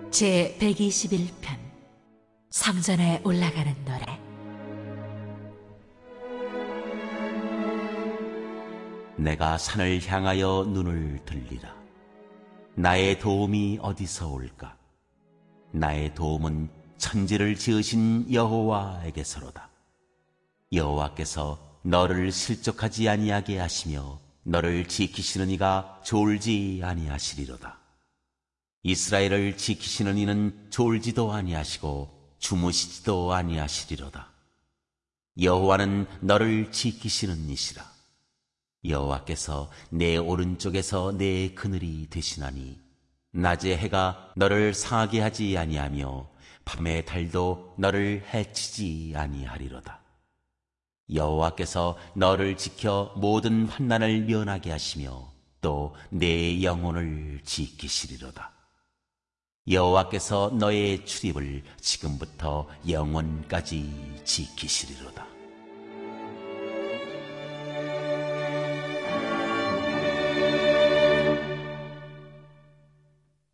제 121편 성전에 올라가는 노래. 내가 산을 향하여 눈을 들리라. 나의 도움이 어디서 올까? 나의 도움은 천지를 지으신 여호와에게서로다. 여호와께서 너를 실족하지 아니하게 하시며 너를 지키시는 이가 졸지 아니하시리로다. 이스라엘을 지키시는 이는 졸지도 아니하시고 주무시지도 아니하시리로다. 여호와는 너를 지키시는 이시라. 여호와께서 내 오른쪽에서 내 그늘이 되시나니 낮에 해가 너를 상하게 하지 아니하며 밤의 달도 너를 해치지 아니하리로다. 여호와께서 너를 지켜 모든 환난을 면하게 하시며 또 내 영혼을 지키시리로다. 여호와께서 너의 출입을 지금부터 영원까지 지키시리로다.